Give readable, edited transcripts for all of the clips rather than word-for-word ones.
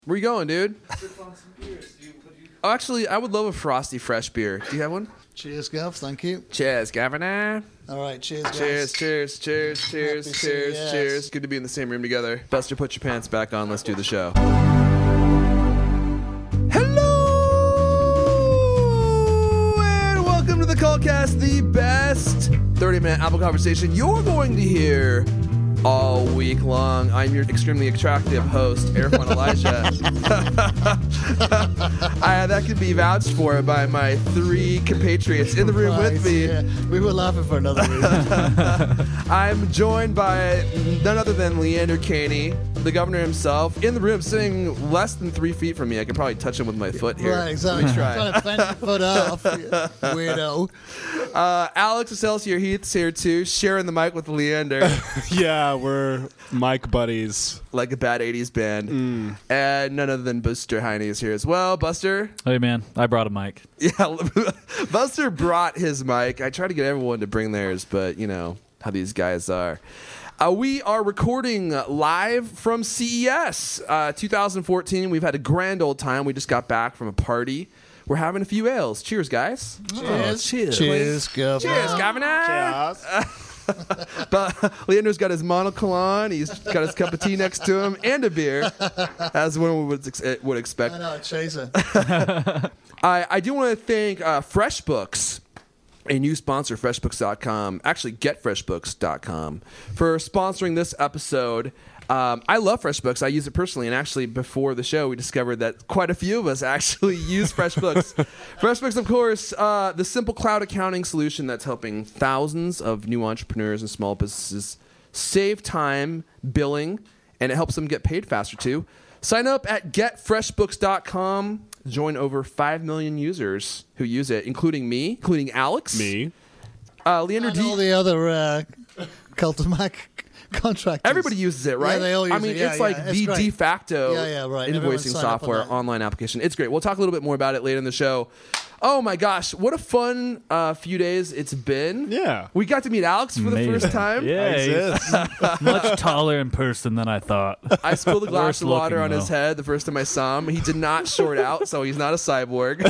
Where you going, dude? Oh, actually, I would love a frosty fresh beer. Do you have one? Cheers, Gav. Thank you. Cheers, Governor. All right, cheers, guys. Cheers, cheers, cheers, cheers, Happy cheers, CES. cheers. Good to be in the same room together. Buster, put your pants back on. Let's do the show. Hello, and welcome to the Callcast, the best 30-minute Apple conversation you're going to hear all week long. I'm your extremely attractive host, Erfan Elijah. That could be vouched for by my three compatriots in the room with me. Yeah. We were laughing for another reason. I'm joined by none other than Leander Caney, the governor himself, in the room, sitting less than 3 feet from me. I can probably touch him with my foot here. Right, exactly. Let me try. Trying to fend your foot off, weirdo. Alex Excelsior Heath's here too, sharing the mic with Leander. Yeah, we're mic buddies. Like a bad 80s band. And none other than Buster Heine is here as well. Buster? Hey, man. I brought a mic. Yeah, Buster brought his mic. I try to get everyone to bring theirs, but you know how these guys are. We are recording live from CES 2014. We've had a grand old time. We just got back from a party. We're having a few ales. Cheers, guys. Cheers. cheers. Cheers, Gav. Cheers, Governor. But Leander's got his monocle on. He's got his cup of tea next to him and a beer, as one would expect. I know, chaser. I do want to thank FreshBooks, a new sponsor, FreshBooks.com, actually GetFreshBooks.com, for sponsoring this episode. I love FreshBooks. I use it personally, and actually before the show, we discovered that quite a few of us actually use FreshBooks. FreshBooks, of course, the simple cloud accounting solution that's helping thousands of new entrepreneurs and small businesses save time billing, and it helps them get paid faster too. Sign up at GetFreshBooks.com. Join over 5 million users who use it, including me, including Alex. Me. Leander, And all the other Cultimac contractors. everybody uses it, right? Yeah, they all use it. It's Yeah, like yeah, the it's great. de facto right. Everyone's invoicing signed up on software that. online application. It's great. We'll talk a little bit more about it later in the show. Oh my gosh, what a fun few days it's been. Yeah. We got to meet Alex for the Amazing. first time. Yeah, he's Exist. much taller in person than I thought. I spilled a glass Worst of water looking, on his though. head the first time I saw him. He did not short out, so he's not a cyborg.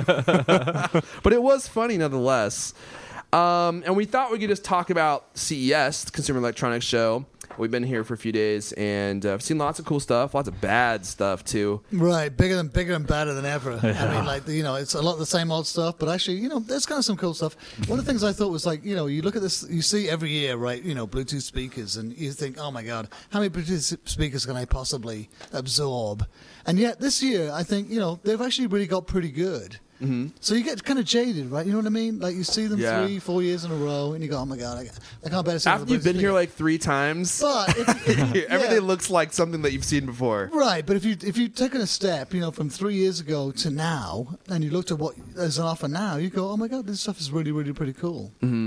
But it was funny nonetheless. And we thought we could just talk about CES, the Consumer Electronics Show. We've been here for a few days, and I've seen lots of cool stuff, lots of bad stuff too. Right, bigger and better than ever. I mean, like, it's a lot of the same old stuff, but actually, there's kind of some cool stuff. One of the things I thought was like, you look at this, you see every year, right, Bluetooth speakers, and you think, oh my God, how many Bluetooth speakers can I possibly absorb? And yet this year, I think, they've actually really got pretty good. Mm-hmm. So you get kind of jaded, right? You know what I mean? Like you see them 3-4 years in a row, and you go, "Oh my God, I can't bear to see." After you've been here like 3 times, but everything looks like something that you've seen before. Right, but if you've taken a step, from 3 years ago to now, and you looked at what there's an offer now, you go, "Oh my God, this stuff is really, really pretty cool." Mm-hmm.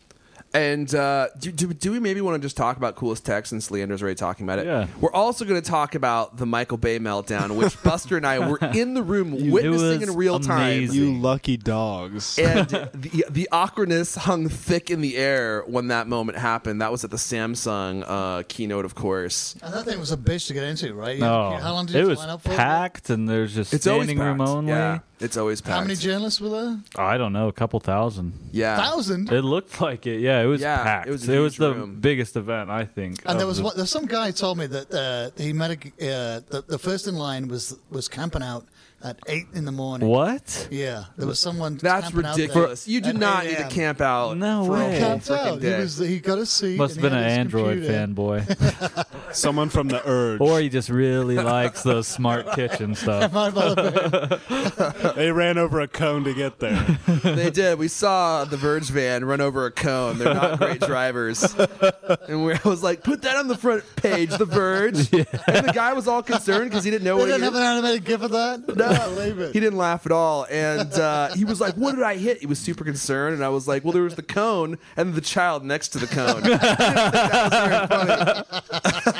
And do we maybe want to just talk about coolest tech since Leander's already talking about it? Yeah. We're also going to talk about the Michael Bay meltdown, which Buster and I were in the room It witnessing was in real time. amazing. You lucky dogs. And the awkwardness hung thick in the air when that moment happened. That was at the Samsung keynote, of course. And that thing was a bitch to get into, right? No, How long did it you was line up for? packed, and there's just It's always standing room packed. only. Yeah, it's always packed. How many journalists were there? I don't know, a couple thousand. Yeah. 1,000. It looked like it. Yeah, it was Yeah, packed. it was a It was huge the room. biggest event, I think. And there of was the- there's some guy told me that he met the first in line was camping out at 8 in the morning. What? Yeah, there was someone. That's camping out there ridiculous. You do at not 8 need to a.m. camp out No for way. a whole Camped out. freaking day. He got a seat. Must have and been he an had his Android computer. fanboy. Someone from the Urge. Or he just really likes those smart kitchen stuff. Might well have been. They ran over a cone to get there. They did. We saw the Verge van run over a cone. They're not great drivers. And I was like, put that on the front page, The Verge. And the guy was all concerned because he didn't know They what he didn't have an animated GIF of that? No, Believe it. he didn't laugh at all. And he was like, what did I hit? He was super concerned. And I was like, well, there was the cone and the child next to the cone. I didn't think that was very funny.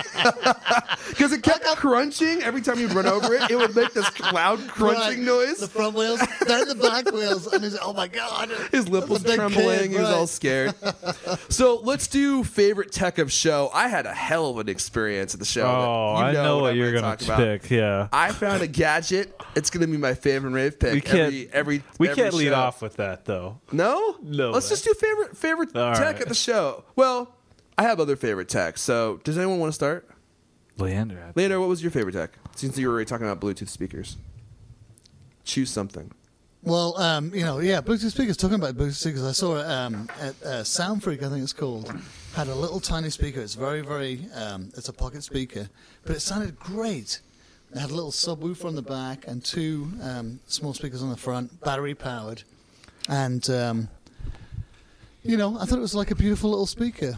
Because it kept crunching every time you'd run over it. It would make this loud crunching Right. noise. The front wheels, then the back wheels, and he's oh my god, His lip That's a was big trembling. kid, He was right. all scared. So let's do favorite tech of show. I had a hell of an experience at the show. Oh, You I know what I'm you're gonna gonna talk about. pick. Yeah, I found a gadget. It's going to be my favorite rave pick. we can't. every we can't lead show. off with that though. No? No Let's way. just do favorite All tech right. at the show. Well, I have other favorite tech. So does anyone want to start? Leander. Leander, what was your favorite tech? Since you were already talking about Bluetooth speakers. Choose something. Well, Bluetooth speakers. Talking about Bluetooth speakers, I saw at Sound Freak, I think it's called, had a little tiny speaker. It's very, very. It's a pocket speaker, but it sounded great. It had a little subwoofer on the back and two small speakers on the front, battery powered, and I thought it was like a beautiful little speaker.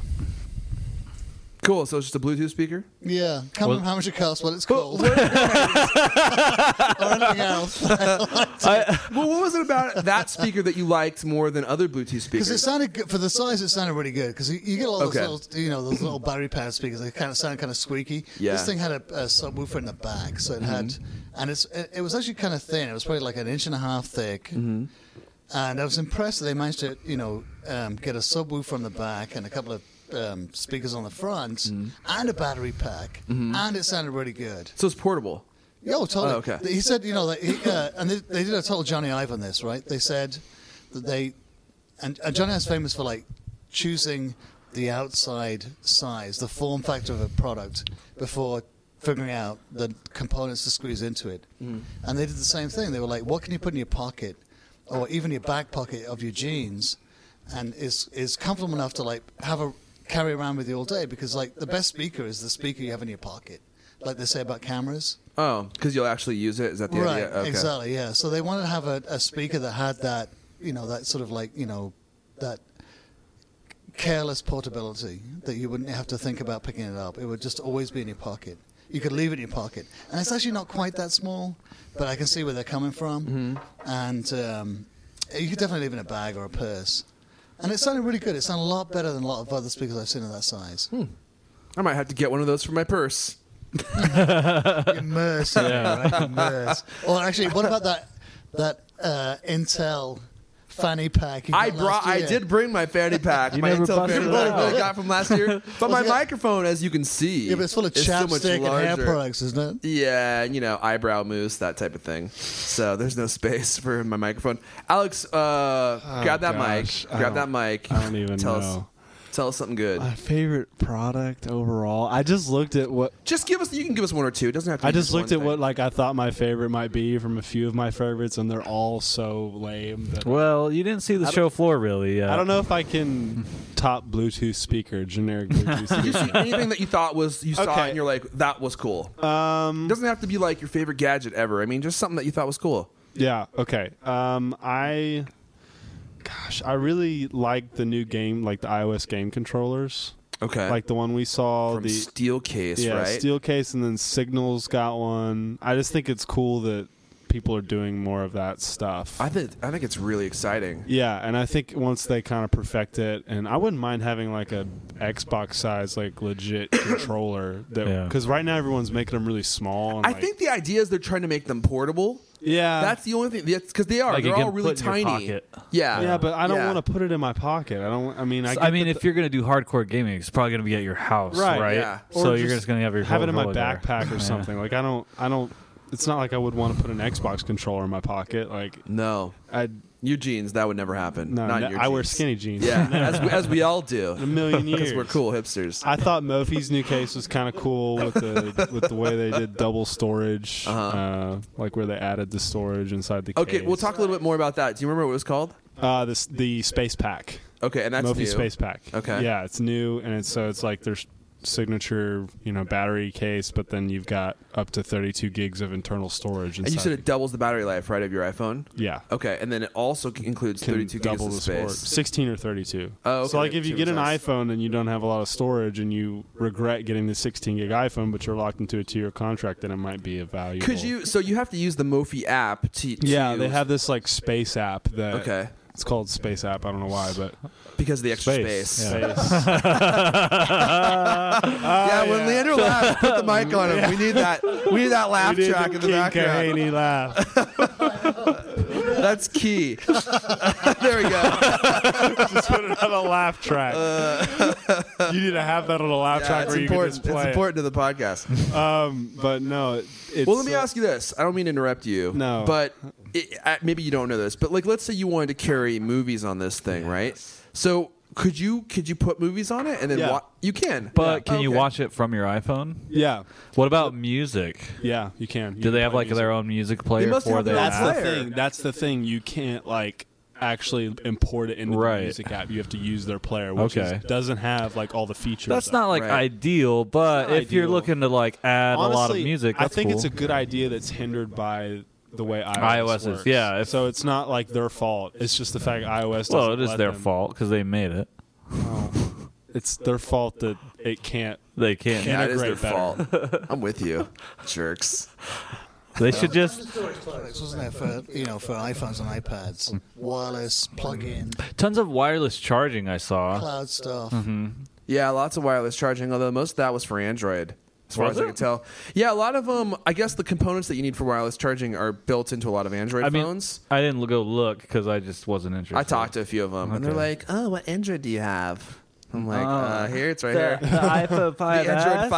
Cool. So it's just a Bluetooth speaker? Yeah, can't remember how much it costs, what it's called, Well, or anything else. what was it about that speaker that you liked more than other Bluetooth Because speakers? it sounded good for the size. It sounded really good because you get a lot of Okay. those little, those little battery powered speakers. They kind of sound kind of squeaky. Yeah. This thing had a subwoofer in the back, so it had, and it was actually kind of thin. It was probably like an inch and a half thick. And I was impressed that they managed to, get a subwoofer on the back and a couple of speakers on the front and a battery pack, and it sounded really good. So it's portable. Yo, totally. Oh, okay. He said, and they did a total Johnny Ive on this, right? They said that and Johnny Ive's famous for like choosing the outside size, the form factor of a product before figuring out the components to squeeze into it. And they did the same thing. They were like, what can you put in your pocket or even your back pocket of your jeans and is comfortable enough to like carry around with you all day? Because like the best speaker is the speaker you have in your pocket, like they say about cameras. Oh, because you'll actually use it? Is that the Right, idea? Okay. exactly, yeah. So they wanted to have a speaker that had that, that sort of like, that careless portability that you wouldn't have to think about picking it up. It would just always be in your pocket. You could leave it in your pocket. And it's actually not quite that small, but I can see where they're coming from. And you could definitely leave it in a bag or a purse. And it sounded really good. It sounded a lot better than a lot of other speakers I've seen of that size. I might have to get one of those for my purse. Immerse, right? Immerse. Or actually, what about that Intel fanny pack? You got last I year? did bring my fanny pack, You my never Intel busted fanny it pack out. that I got from last year. But my microphone, as you can see, Yeah, but it's full of is so much chapstick and hair larger. products, isn't it? Yeah, eyebrow mousse, that type of thing. So there's no space for my microphone. Alex, grab that gosh. mic. Grab that mic. I don't even Tell know. Tell us something good. My favorite product overall. I just looked at what Just give us. You can give us one or two. It doesn't have to. Be I just one looked at thing. what like I thought my favorite might be from a few of my favorites, and they're all so lame that Well, you didn't see the show floor really. I don't know if I can top Bluetooth speaker, generic Bluetooth Did you see speaker. anything that you thought was you saw it Okay. and you're like that was cool? It doesn't have to be like your favorite gadget ever. I mean, just something that you thought was cool. Yeah. Okay. I really like the new game, like the iOS game controllers, Okay, like the one we saw. from the Steelcase, yeah, right? Steelcase, and then Signal's got one. I just think it's cool that people are doing more of that stuff. I think it's really exciting. Yeah, and I think once they kind of perfect it, and I wouldn't mind having like a Xbox size, like legit controller. Yeah. Because right now everyone's making them really small. And I think the idea is they're trying to make them portable. yeah, That's the only thing. Because they are. Like you They're can all really put in your tiny. pocket. Yeah. yeah, but I don't Yeah. want to put it in my pocket. I mean, I mean, if you're gonna do hardcore gaming, it's probably gonna be at your house, Right, right? yeah. So Or you're just just gonna have your have it in my controller there. backpack or Yeah. something. Like I don't. It's not like I would want to put an Xbox controller in my pocket. Like No, your jeans. That would never happen. Not in your I wear jeans. skinny jeans. Yeah, as we all do. in a million years. Because we're cool hipsters. I thought Mophie's new case was kind of cool with the way they did double storage, like where they added the storage inside the case. Okay, we'll talk a little bit more about that. Do you remember what it was called? The Space Pack, Okay, and that's Mophie new. Space Pack. Okay. yeah, it's new, and it's like there's signature battery case, but then you've got up to 32 gigs of internal storage. And you said it doubles the battery life, right, of your iPhone? yeah. Okay, and then it also includes Can 32 gigs double of the space. storage. 16 or 32. Oh, okay. So like if you Two get an results. iPhone and you don't have a lot of storage and you regret getting the 16 gig iPhone, but you're locked into a 2-year contract, then it might be a valuable. Could you? So you have to use the Mophie app to. Yeah, they have this like space app that. Okay. It's called Space App. I don't know why, but Because of the extra Space. space. Space. When Leander laughs, put the mic on him. We need that. We need that laugh track in the background. Kahane laugh. That's key. There we go. Just put it on a laugh track. You need to have that on a laugh track It's where you can important. just play It's important to the podcast. But no, it's... Well, let me ask you this. I don't mean to interrupt you. No. But maybe you don't know this. But like, let's say you wanted to carry movies on this thing, right? So could you put movies on it and then Yeah. you can? But can you Okay. watch it from your iPhone? Yeah. What about music? Yeah, you can. Do they have like their own music player must for have their their own That's app? the player. thing. That's the thing. You can't like actually import it into Right. the music app. You have to use their player, which Okay. doesn't have like all the features. That's of- not like Right. ideal, but It's not if you're ideal. looking to like add a lot of Honestly, music, I that's think cool. it's a good idea that's hindered by the way iOS iOS is- works. yeah, if- So it's not like their fault. It's just the fact iOS. well, doesn't it is let their them. fault because they made it. It's their fault that it can't. They can't. Yeah, it is their integrate fault. better. I'm with you, jerks. They should just Products, wasn't there, for for iPhones and iPads, wireless plug-in, tons of wireless charging. I saw. cloud stuff. Yeah, lots of wireless charging. Although most of that was for Android, as far Was as I it? can tell. Yeah, a lot of them. I guess the components that you need for wireless charging are built into a lot of Android I mean, phones. I didn't go look because I just wasn't interested. I talked to a few of them, and they're Okay. like, "Oh, what Android do you have?" I'm like, "Here, it's right here." The iPhone The Android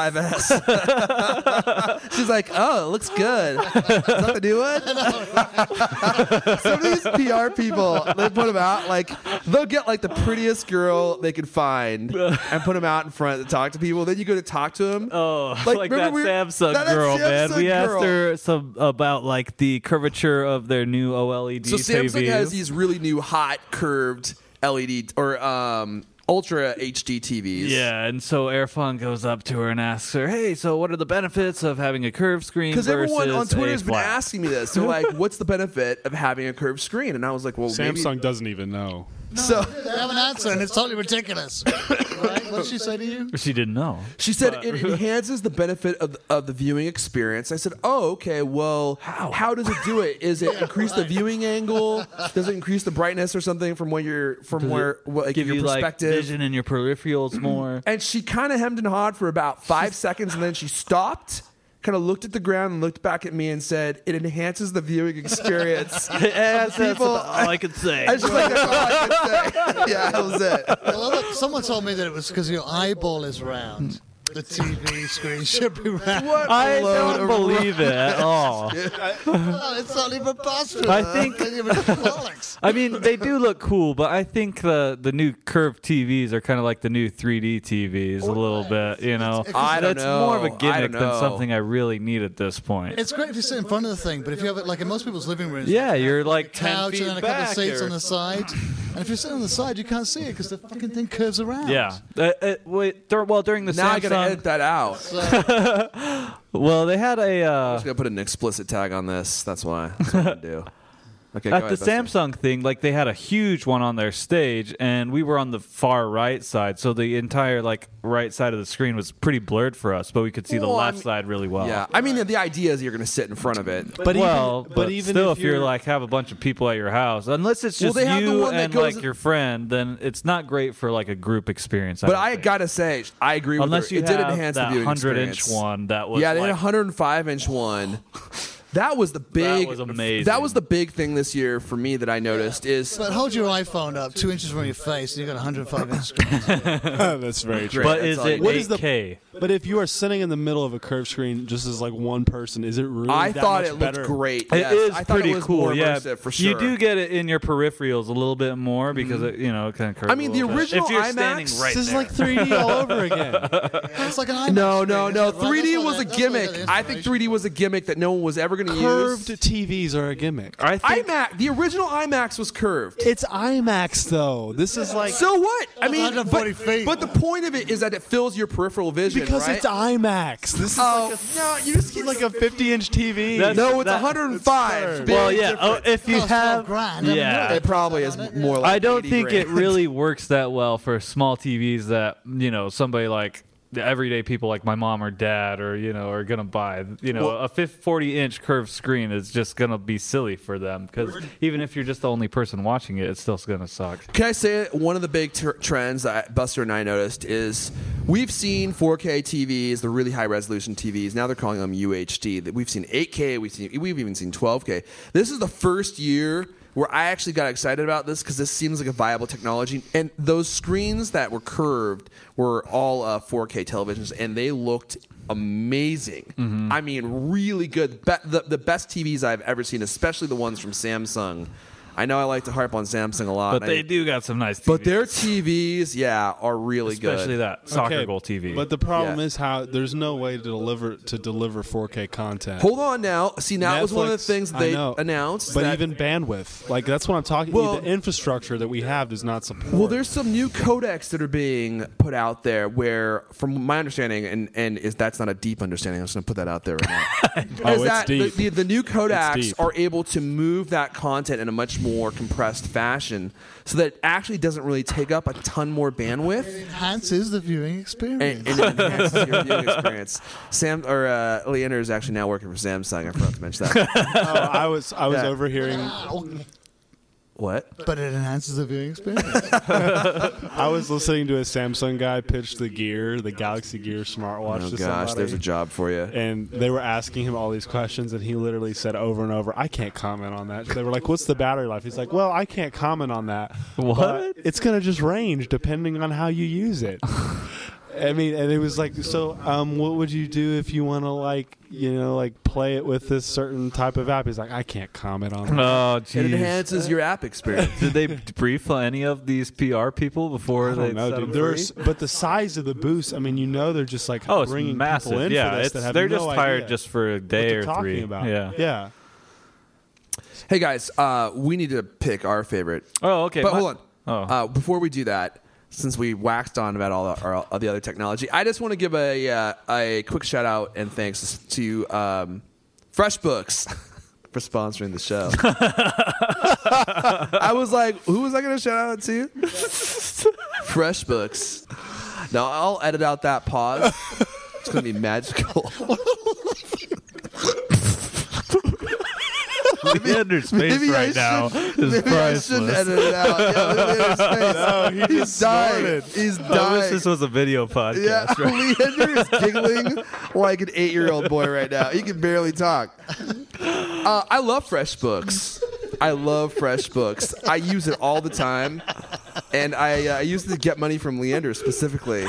5S. She's like, "Oh, it looks good." Is that the new one? Some of these PR people, they put them out like they'll get like the prettiest girl they can find and put them out in front to talk to people. Then you go to talk to them. Oh, Like, like that remember Samsung that girl, man. Samsung We asked girl. her some about like the curvature of their new OLED So Samsung TVs. has these really new hot curved LED or Ultra HD TVs. Yeah, and so Airfon goes up to her and asks her, "Hey, so what are the benefits of having a curved screen Because everyone on versus Twitter a has been flat?" asking me this. They're like, "What's the benefit of having a curved screen?" And I was like, "Well, Samsung maybe." doesn't even know. So They have an answer, and it's totally ridiculous. Right? What did she say to you? She didn't know. she said it enhances the benefit of the viewing experience. I said, "Oh, okay. Well, how does it do it? Is it increase the viewing angle? Does it increase the brightness or something from where you're like Give your you like perspective?" vision in your peripherals more. And she kind of hemmed and hawed for about 5 seconds, and then she stopped, kind of looked at the ground, and looked back at me and said, "It enhances the viewing experience." That's People- all I could say. I was just like, "That's all I can say." Yeah, that was it. Well, look, someone told me that it was because your eyeball is round. The TV screen should be round. What I a load don't of believe it at all. Oh, it's not even possible. I think- bollocks. I mean, they do look cool, but I think the new curved TVs are kind of like the new 3D TVs a little bit, you know? I don't That's know. more of a I gimmick don't than know. something I really need at this point. It's great if you sit in front of the thing, but if you have it like in most people's living rooms, Yeah, you you're have like a 10 couch feet and then a couple of back seats or- on the side. And if you're sitting on the side, you can't see it because the fucking thing curves around. Yeah. During the Now I gotta edit Samsung, that out. well, they had I'm a just gonna put an explicit tag on this. That's why. That's what I'm gonna do. Okay, go at the ahead, Buster. Samsung thing, like they had a huge one on their stage, and we were on the far right side, so the entire like right side of the screen was pretty blurred for us, but we could see the Well, I left mean- side really well. Yeah, I mean the idea is you're gonna sit in front of it. But Well, even, but even still, if if you're like have a bunch of people at your house, unless it's Well, just they have the you one that and goes- like your friend, then it's not great for like a group experience. But don't I think. gotta say, I agree with unless her. you It did have enhance the that viewing 100-inch experience. one that was Yeah, they had a like, 105-inch one. That was the big. was amazing. That was the big thing this year for me that I noticed is But hold your iPhone up 2 inches from your face, and you've got 105-inch screen. that's very true. but That's is all it you What is the- 8K? But if you are sitting in the middle of a curved screen, just as like one person, is it really? I that thought much it looked better? great. It Yes, is I thought pretty it was cool. more Yeah, immersive for sure. you do get it in your peripherals a little bit more because it, you know, it kind of curves. I mean, a the little bit. original if you're IMAX standing right This is there. like 3D all over again. It's like an IMAX No, screen, no, isn't no. it? Right? 3D That's was a what gimmick. the I think inspiration. 3D was a gimmick that no one was ever going to Curved use. TVs are a gimmick. I think IMAX, the original IMAX was curved. It's IMAX though. This is like So what? I mean, 140 feet. but the point of it is that it fills your peripheral vision, because right? it's IMAX. This is Oh, no, you just keep like a 50-inch TV. That's- No, it's that- 105. Big well, yeah. difference. Oh, if you Costs have, $12,000. I mean, yeah. It probably is more like I don't 80 think it grand. really works that well for small TVs that, you know, somebody like the everyday people like my mom or dad or are gonna buy a 40-inch curved screen is just gonna be silly for them, because even if you're just the only person watching it, it's still gonna suck. Can I say one of the big trends that Buster and I noticed is we've seen 4K TVs, the really high resolution TVs. Now they're calling them UHD. We've seen 8K. We've even seen 12K. This is the first year where I actually got excited about this, because this seems like a viable technology. And those screens that were curved were all 4K televisions, and they looked amazing. Mm-hmm. I mean, really good. The best TVs I've ever seen, especially the ones from Samsung. I know I like to harp on Samsung a lot. But they do got some nice TVs. But their TVs, are really good. Especially that soccer goal TV. But the problem is how there's no way to deliver 4K content. Hold on now. See, now it was one of the things they announced. But even bandwidth, like that's what I'm talking about. The infrastructure that we have does not support. Well, there's some new codecs that are being put out there where, from my understanding, and that's not a deep understanding, I'm just going to put that out there right now. It's deep. The new codecs are able to move that content in a much more compressed fashion, so that it actually doesn't really take up a ton more bandwidth. It enhances the viewing experience. And it enhances your viewing experience. Leander is actually now working for Samsung. I forgot to mention that. I was overhearing. What? But it enhances the viewing experience. I was listening to a Samsung guy pitch the Galaxy Gear smartwatch to somebody. There's a job for you. And they were asking him all these questions, and he literally said over and over, I can't comment on that. They were like, what's the battery life? He's like, well, I can't comment on that. What? But it's going to just range depending on how you use it. I mean, and it was like, so what would you do if you want to play it with this certain type of app? He's like, I can't comment on that. Oh, geez. It enhances your app experience. Did they brief any of these PR people before they set them free? But the size of the boost, I mean, they're just like it's bringing massive. people in for this that have they're no just hired idea just for a day or three. About. Yeah. Hey guys, we need to pick our favorite. Oh, okay. But hold on. Oh. Before we do that, since we waxed on about all the other technology, I just want to give a quick shout out and thanks to FreshBooks for sponsoring the show. I was like, who was I going to shout out to? FreshBooks. Now I'll edit out that pause. It's going to be magical. Leander's face right now is maybe I shouldn't priceless. edit it out. Yeah, look at Leander's face. No, He's dying. He's I dying. wish this was a video podcast. Yeah, Right? Leander is giggling like an 8-year-old boy right now. He can barely talk. I love FreshBooks. I love FreshBooks. I use it all the time. And I use it to get money from Leander specifically.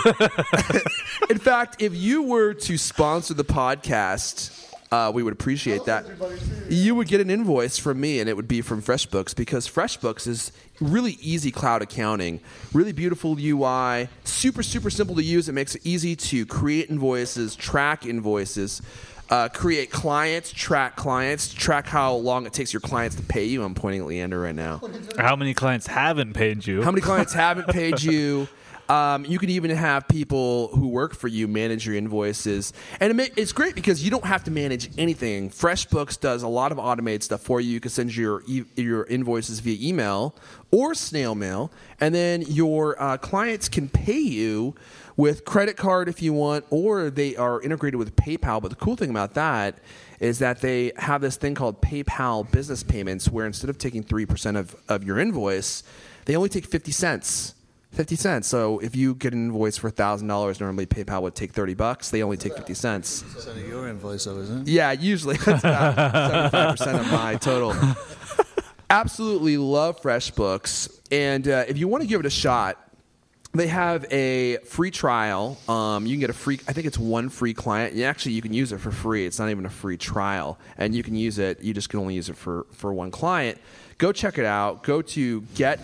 In fact, if you were to sponsor the podcast, we would appreciate that. You would get an invoice from me, and it would be from FreshBooks, because FreshBooks is really easy cloud accounting, really beautiful UI, super, super simple to use. It makes it easy to create invoices, track invoices, create clients, track how long it takes your clients to pay you. I'm pointing at Leander right now. How many clients haven't paid you? How many clients haven't paid you? You can even have people who work for you manage your invoices. And it's great because you don't have to manage anything. FreshBooks does a lot of automated stuff for you. You can send your invoices via email or snail mail, and then your clients can pay you with credit card if you want, or they are integrated with PayPal. But the cool thing about that is that they have this thing called PayPal Business Payments, where instead of taking 3% of your invoice, they only take 50 cents. 50 cents. So if you get an invoice for $1,000, normally PayPal would take $30. They only take 50 cents. That's your invoice, though, isn't it? Yeah, usually that's about 75% of my total. Absolutely love FreshBooks, and if you want to give it a shot, they have a free trial. You can get I think it's one free client. You can use it for free. It's not even a free trial, and you can use it. You just can only use it for one client. Go check it out. Go to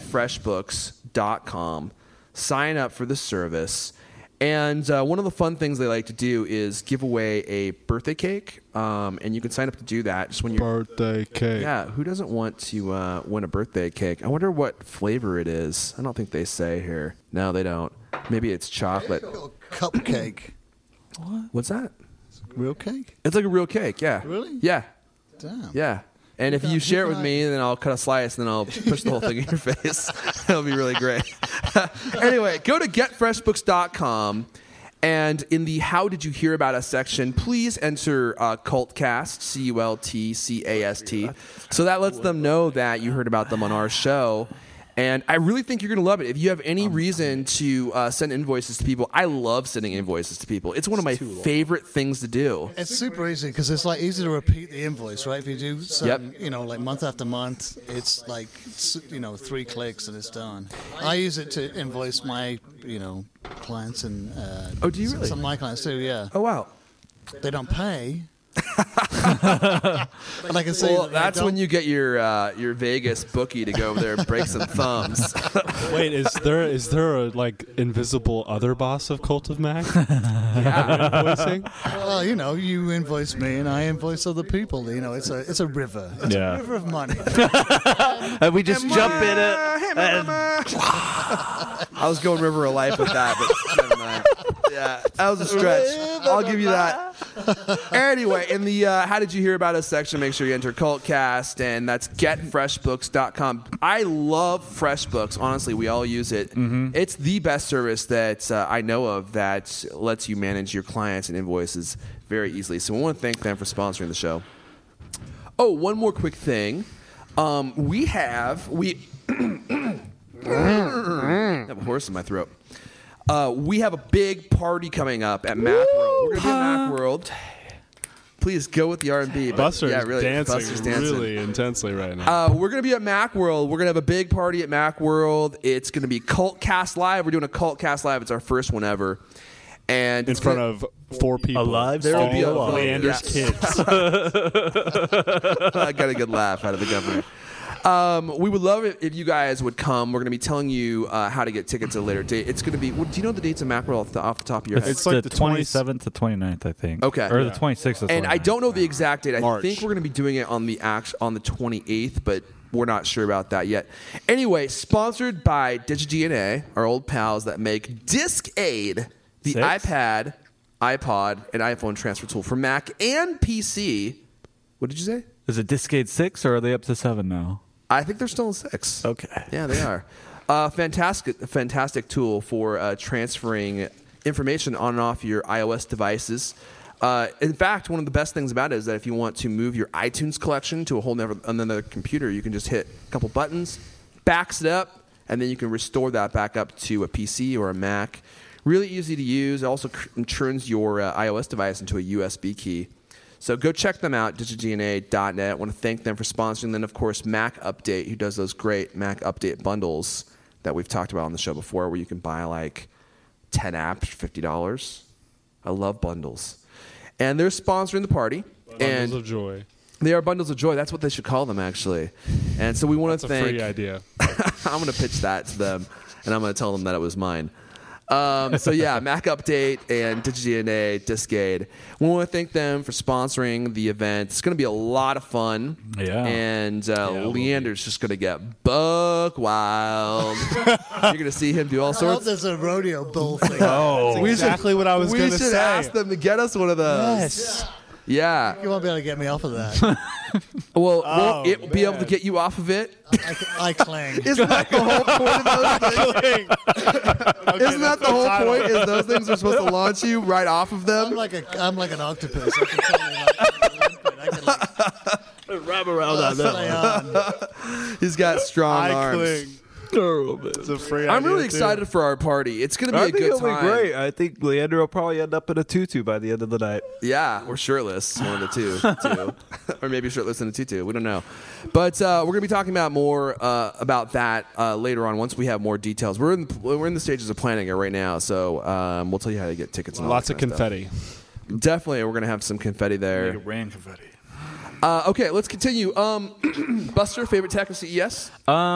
getfreshbooks.com. Sign up for the service. And one of the fun things they like to do is give away a birthday cake. And you can sign up to do that just when you're... Birthday cake. Yeah, who doesn't want to win a birthday cake? I wonder what flavor it is. I don't think they say here. No, they don't. Maybe it's chocolate. Cupcake. What's that? Real cake? It's like a real cake, yeah. Really? Yeah. Damn. Yeah. And if you share it with me, then I'll cut a slice, and then I'll push the whole thing in your face. That'll be really great. Anyway, go to getfreshbooks.com And in the How Did You Hear About Us section, please enter Cultcast, CULTCAST. So that lets them know that you heard about them on our show. And I really think you're going to love it. If you have any reason to send invoices to people, I love sending invoices to people. It's one of my favorite things to do. It's super easy because it's like easy to repeat the invoice, right? If you do something, like month after month, it's like 3 clicks and it's done. I use it to invoice my clients and oh, do you really? Some of my clients too, yeah. Oh wow. They don't pay. But I can say that's when you get your Vegas bookie to go over there and break some thumbs. Wait, is there a like invisible other boss of Cult of Mac? Yeah. Well, you invoice me and I invoice other people. It's a river. It's a river of money. And we just jump in it. I was going River of Life with that, but never mind. Yeah, that was a stretch. I'll give you that. Anyway, in the How Did You Hear About Us section, make sure you enter Cultcast, and that's getfreshbooks.com. I love FreshBooks. Honestly, we all use it. Mm-hmm. It's the best service that I know of that lets you manage your clients and invoices very easily. So we want to thank them for sponsoring the show. Oh, one more quick thing. I have a horse in my throat. We have a big party coming up at Macworld. We're going to be at Macworld. Please go with the R&B. Buster's dancing Buster's dancing really intensely right now. We're going to be at Macworld. We're going to have a big party at Macworld. It's going to be Cultcast Live. We're doing a Cultcast Live. It's our first one ever. And in front of 4 people. Alive? There will be a Leander's kids. I got a good laugh out of the governor. We would love it if you guys would come. We're going to be telling you how to get tickets at a later date. It's going to be. Do you know the dates of Macworld off the top of your head? It's like the 27th to 29th, I think. Okay. Or the 26th to 29th. And I don't know the exact date. March. I think we're going to be doing it on the 28th, but we're not sure about that yet. Anyway, sponsored by DigiDNA, our old pals that make DiscAid, the 6? iPad, iPod, and iPhone transfer tool for Mac and PC. What did you say? Is it DiscAid 6 or are they up to 7 now? I think they're still in 6. Okay. Yeah, they are. Fantastic tool for transferring information on and off your iOS devices. In fact, one of the best things about it is that if you want to move your iTunes collection to a whole another computer, you can just hit a couple buttons, backs it up, and then you can restore that back up to a PC or a Mac. Really easy to use. It also turns your iOS device into a USB key. So go check them out, digidna.net. I want to thank them for sponsoring. And then, of course, Mac Update, who does those great Mac Update bundles that we've talked about on the show before, where you can buy like 10 apps for $50. I love bundles. And they're sponsoring the party. Bundles of joy. They are bundles of joy. That's what they should call them, actually. And so we want to thank... That's a free idea. I'm going to pitch that to them, and I'm going to tell them that it was mine. So yeah, Mac Update and DigiDNA, DiscAid. We want to thank them for sponsoring the event. It's going to be a lot of fun. Yeah. And Leander's just going to get buck wild. You're going to see him do all I hope sorts. there's a rodeo bull thing. That's exactly what I was going to We should say. ask them to get us one of those. Yes. Yeah. You won't be able to get me off of that. Well, Oh, won't it be able to man. get you off of it? I cling. Isn't that the whole point of those things? Isn't that the whole point? Is those things are supposed to launch you right off of them? I'm like an octopus. I can totally I can Wrap around stay on. He's got strong arms. cling. It's a free I'm idea, really too. excited for our party. It's going to be I a think good it'll time. be great. I think Leander will probably end up in a tutu by the end of the night. Yeah, or shirtless, one of the two. Or maybe shirtless in a tutu. We don't know. But we're going to be talking about more about that later on once we have more details. We're in the stages of planning it right now, so we'll tell you how to get tickets. And all Lots that of kind stuff. confetti. Definitely, we're going to have some confetti there. Rain confetti. Okay, let's continue. Buster, favorite tech of CES?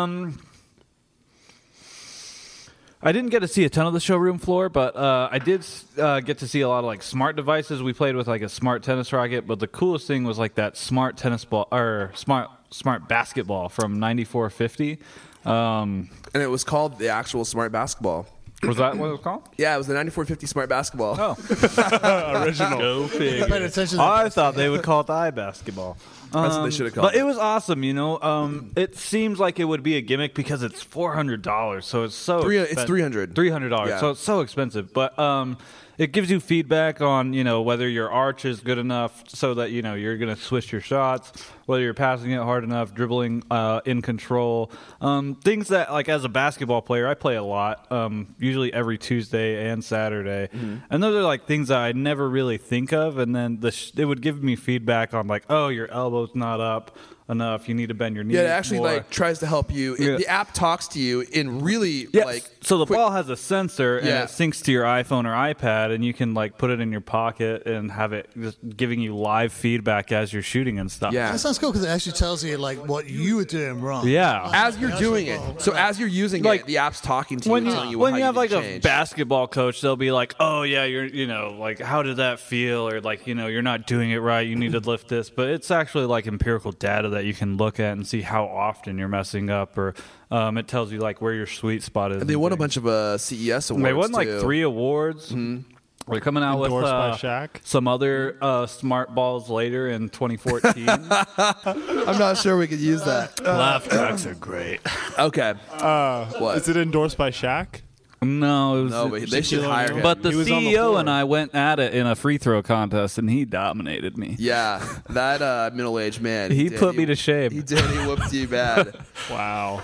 I didn't get to see a ton of the showroom floor, but I did get to see a lot of like smart devices. We played with like a smart tennis racket, but the coolest thing was like that smart tennis ball or smart basketball from 9450. And it was called the actual smart basketball. Was that what it was called? Yeah, it was the 9450 smart basketball. Oh, Original. go Paid figure. attention to I thought they would call it iBasketball. That's what they should have called But it was awesome, you know. It seems like it would be a gimmick because it's $400, so it's so It's expen- $300. $300, Yeah. so it's so expensive. But it gives you feedback on, you know, whether your arch is good enough so that, you know, you're going to swish your shots, whether you're passing it hard enough, dribbling in control. Things that, like, as a basketball player, I play a lot, usually every Tuesday and Saturday. Mm-hmm. And those are, like, things that I never really think of. And then it would give me feedback on, like, oh, your elbow's not up enough. You need to bend your knees Yeah, it actually more. like tries to help you. Yeah. The app talks to you in really Yeah, like. so the quick- ball has a sensor and Yeah. it syncs to your iPhone or iPad, and you can like put it in your pocket and have it just giving you live feedback as you're shooting and stuff. Yeah. That sounds cool because it actually tells you like what you were doing wrong. Yeah. As you're doing it, so as you're using Like, it, the app's talking to you When and you, telling you when how you have need like to a change. basketball coach, they'll be like, "Oh yeah, you're like how did that feel?" Or like you're not doing it right. You need to lift this. But it's actually like empirical data that you can look at and see how often you're messing up, or it tells you like where your sweet spot is. They and won a things. bunch of CES awards. They won like too. 3 awards. They're coming out with Endorsed by Shaq? some other smart balls later in 2014. I'm not sure we could use that. Laugh tracks are great. Okay. What? Is it endorsed by Shaq? No, it was. No, but they should Shaquille hire O'Neal. him. But the He was on the CEO floor. and I went at it in a free throw contest, and he dominated me. Yeah, that middle-aged man. He did. put me to shame. He did. He whooped you bad. Wow.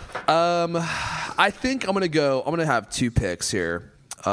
I think I'm gonna have 2 picks here.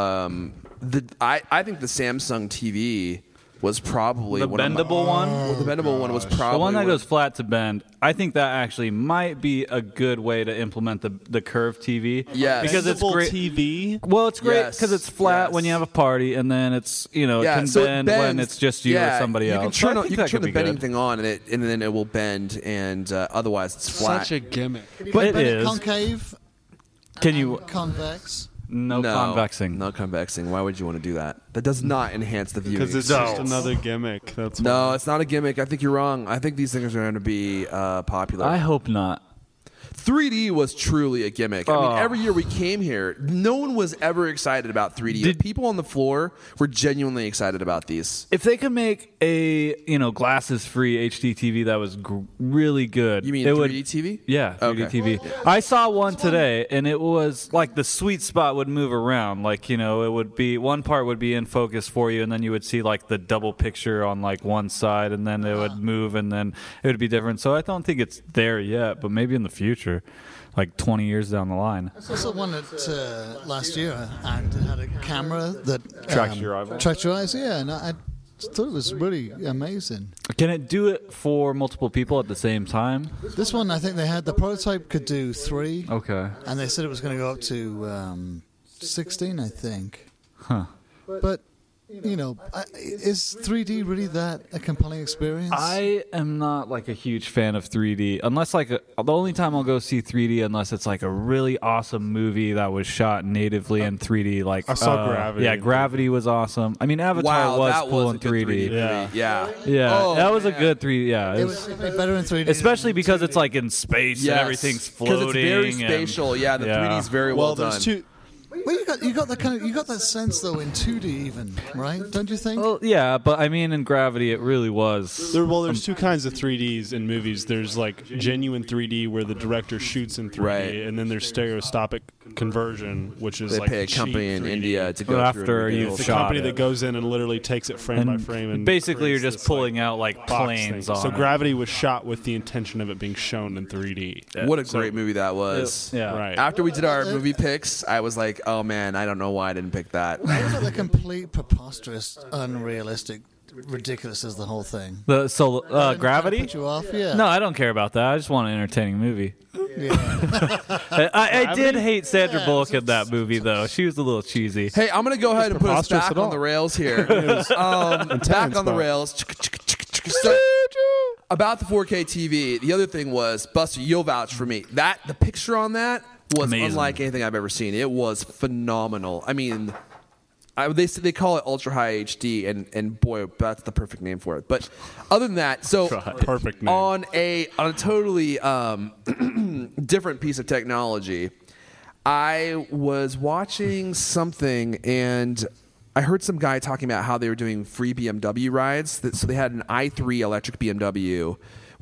I think the Samsung TV was probably The one of bendable one? Well, the bendable one was probably The one that one- goes flat to bend, I think that actually might be a good way to implement the curved TV. Yes. because it's Bendable great. TV. Well, it's great Yes, because it's flat when you yes. have a party, and then it's it Yeah, can so it bend when bends. it's just you Yeah, or somebody you else. Can So I turn, think you that can turn could the be bending good. thing on, and then it will bend, and otherwise it's flat. Such a gimmick. But It is. concave, Can you convex. no convexing? No convexing. Why would you want to do that? That does not enhance the viewing. Because it's experience. just another gimmick. That's No, why. it's not a gimmick. I think you're wrong. I think these things are going to be popular. I hope not. 3D was truly a gimmick. I Oh. mean, every year we came here, no one was ever excited about 3D. The people on the floor were genuinely excited about these. If they could make a glasses free HD TV that was really good, You mean it 3D would, TV? Yeah, 3D Okay. TV. I saw one today, and it was like the sweet spot would move around. Like it would be one part would be in focus for you, and then you would see like the double picture on like one side, and then it would move, and then it would be different. So I don't think it's there yet, but maybe in the future, like 20 years down the line. I saw one last year and had a camera that Tracks your eyeball? Tracks your eyes, yeah. And I thought it was really amazing. Can it do it for multiple people at the same time? This one, I think they had the prototype could do 3, Okay. and they said it was going to go up to 16, I think. Huh. But is 3D really that a compelling experience? I am not like a huge fan of 3D unless the only time I'll go see 3D unless it's like a really awesome movie that was shot natively in 3D. Like I saw Gravity. Yeah, Gravity was awesome. I mean, Avatar Wow, was that cool was a in good 3D. 3D movie. Yeah. Yeah. Oh, that was a man. good 3D. Yeah, It was better in 3D, especially than because 2D. it's like in space and Yes. everything's floating. Because it's very and- spatial. Yeah, the 3D is very well, done. there's two. Well, you got that sense though in 2D even, right? Don't you think? Well, yeah, but I mean, in Gravity, it really was. There's two kinds of 3Ds in movies. There's like genuine 3D where the director shoots in 3D, Right. and then there's stereoscopic conversion, which is They like pay a cheap company in 3D. India to go After through and you've reveal The shot company it. that goes in and literally takes it frame by frame and basically, you're creates just this, pulling like, out like box planes thing. on So it. Gravity was shot with the intention of it being shown in 3D. What a So- great movie that was. Yeah. Right. After we did our movie picks, I was like, oh man, I don't know why I didn't pick that. It was like the complete preposterous, unrealistic, ridiculous as the whole thing. Gravity? Put you off? Yeah. No, I don't care about that. I just want an entertaining movie. Yeah. I did hate Sandra Bullock in that movie, though. She was a little cheesy. Hey, I'm gonna go ahead and put us preposterous back at on all. the rails here. Back on the but- rails. So, about the 4K TV, the other thing was, Buster, you'll vouch for me. The picture on that was Amazing. unlike anything I've ever seen. It was phenomenal. I mean, they call it ultra high HD, and boy, that's the perfect name for it. But other than that, so Perfect name. on a totally different piece of technology, I was watching something and I heard some guy talking about how they were doing free BMW rides. So they had an i3 electric BMW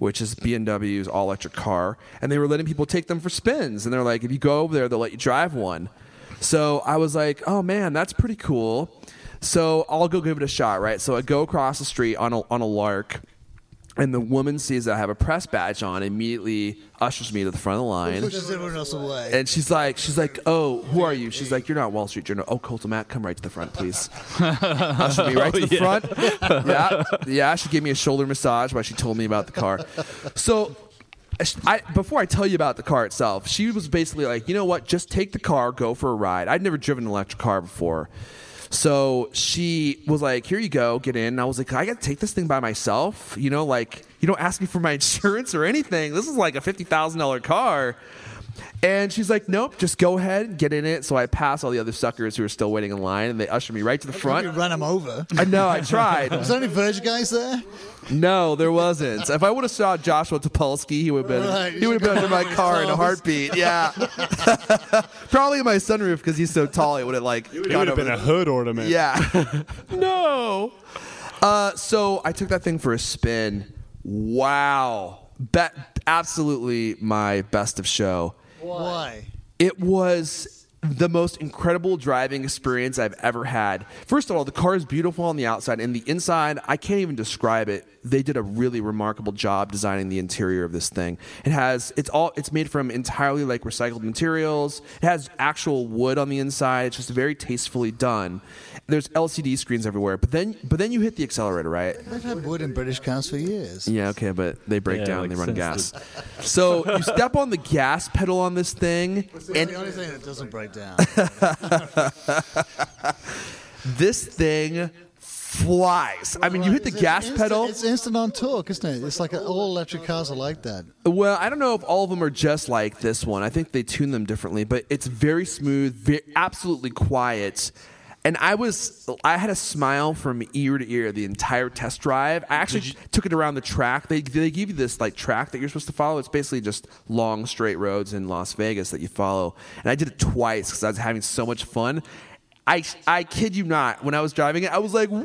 which is BMW's all-electric car, and they were letting people take them for spins. And they're like, if you go over there, they'll let you drive one. So I was like, oh, man, that's pretty cool. So I'll go give it a shot, right? So I go across the street on a lark, and the woman sees that I have a press badge on, immediately ushers me to the front of the line. Pushes everyone else away. And she's like, oh, who are you? She's like, you're not Wall Street Journal. Oh, Colton Matt, come right to the front, please. Ushered me right to the front. Yeah. She gave me a shoulder massage while she told me about the car. So, before I tell you about the car itself, she was basically like, you know what? Just take the car, go for a ride. I'd never driven an electric car before. So she was like, here you go, get in. And I was like, I got to take this thing by myself? You know, like, you don't ask me for my insurance or anything. This is like a $50,000 car. And she's like, nope, just go ahead and get in it. So I pass all the other suckers who are still waiting in line, and they usher me right to the front. You ran them over. I know, I tried. Was there any Verge guys there? No, there wasn't. If I would have saw Joshua Topolsky, he would have been under my car in a heartbeat. Yeah. Probably in my sunroof because he's so tall. It would have like. It would have been a hood ornament. Yeah. No. So I took that thing for a spin. Wow. Absolutely my best of show. Why? It was the most incredible driving experience I've ever had. First of all, the car is beautiful on the outside, and the inside, I can't even describe it. They did a really remarkable job designing the interior of this thing. It's made from entirely like recycled materials. It has actual wood on the inside. It's just very tastefully done. There's LCD screens everywhere, but then you hit the accelerator, right? They've had wood in British cars for years. Yeah, okay, but they break down and like they run since gas. So you step on the gas pedal on this thing, and the only thing that doesn't break down. this thing flies. I mean, you hit the gas pedal. It's instant on torque, isn't it? It's like all electric cars are like that. Well, I don't know if all of them are just like this one. I think they tune them differently, but it's very smooth, absolutely quiet. And I had a smile from ear to ear the entire test drive. I actually took it around the track. They give you this like track that you're supposed to follow. It's basically just long straight roads in Las Vegas that you follow. And I did it twice because I was having so much fun. I kid you not, when I was driving it, I was like, woo!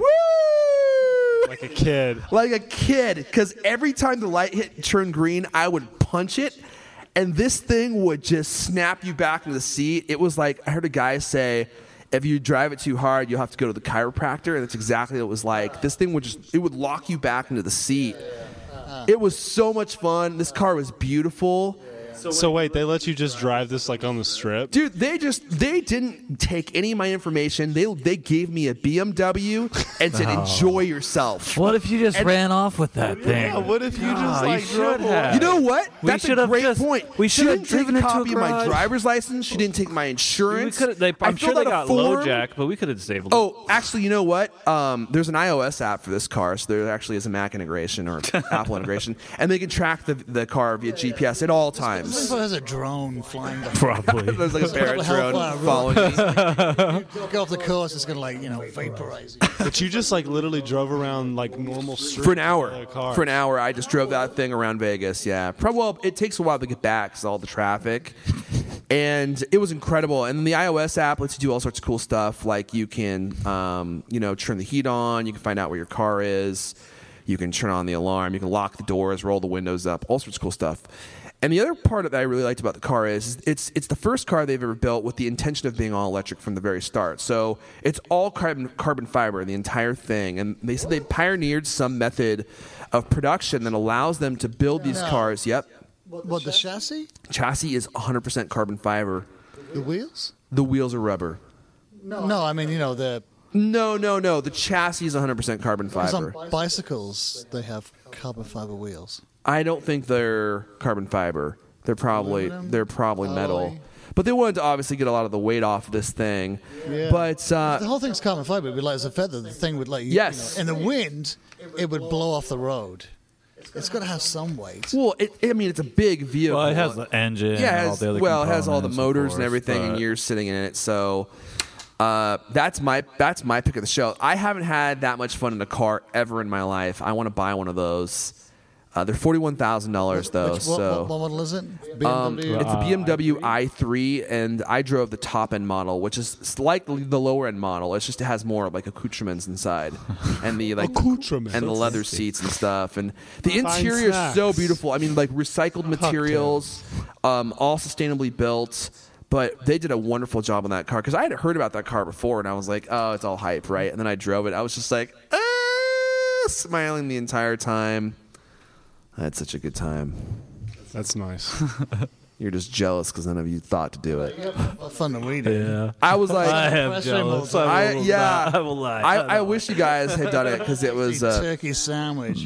Like a kid. Like a kid. Because every time the light turned green, I would punch it. And this thing would just snap you back into the seat. It was like, I heard a guy say, if you drive it too hard, you'll have to go to the chiropractor. And that's exactly what it was like. This thing would lock you back into the seat. It was so much fun. This car was beautiful. So wait, they let you just drive this like on the strip? Dude, they didn't take any of my information. They gave me a BMW and said, enjoy yourself. What if you just ran off with that thing? Yeah, what if you just you like should drove have. You know what? We That's should a have great just- point. we She should have didn't take driven a into a copy of my garage. driver's license. She didn't take my insurance. I'm I sure filled they out a got form. LoJack, but we could have disabled it. Oh, actually, you know what? There's an iOS app for this car, so there actually is a Mac integration or Apple integration, and they can track the car via GPS at all What times. if it has a drone flying down? Probably. There's like a parrot How drone far, following me. You go off the course, it's going to vaporize you. But you just like literally drove around like normal streets For an hour. with a car. For an hour, I just drove that thing around Vegas. Yeah, well, it takes a while to get back because all the traffic, and it was incredible. And then the iOS app lets you do all sorts of cool stuff, like you can, turn the heat on. You can find out where your car is. You can turn on the alarm. You can lock the doors, roll the windows up. All sorts of cool stuff. And the other part that I really liked about the car is it's the first car they've ever built with the intention of being all electric from the very start. So it's all carbon fiber, the entire thing. And they said they pioneered some method of production that allows them to build these cars. Yep. What, the chassis? Chassis is 100% carbon fiber. The wheels? The wheels are rubber. No, I mean, the... No. The chassis is 100% carbon Because fiber. on bicycles, they have carbon fiber wheels. I don't think they're carbon fiber. They're probably metal. Alloy. But they wanted to obviously get a lot of the weight off this thing. Yeah. But The whole thing's carbon fiber. It'd be light as a feather. The thing would Yes. in the wind, it would blow off the road. It's got to have some weight. well, it's a big vehicle. Well, it has the engine. yeah, and all the other it has all the components, of motors course, and everything, and but- you're sitting in it. So that's my pick of the show. I haven't had that much fun in a car ever in my life. I want to buy one of those. They're $41,000 though. What model is it? BMW. It's a BMW i3, and I drove the top end model, which is slightly the lower end model. It's just it has more like accoutrements inside, and the Accoutrements. and the leather seats and stuff, and the interior is so beautiful. I mean, like recycled materials, all sustainably built. But they did a wonderful job on that car because I had heard about that car before, and I was like, oh, it's all hype, right? And then I drove it. I was just like, smiling the entire time. I had such a good time. That's nice. You're just jealous because none of you thought to do it. Fun to read it. Yeah. I was like, I am jealous. I will lie. I wish you guys had done it because it was. Turkey sandwich.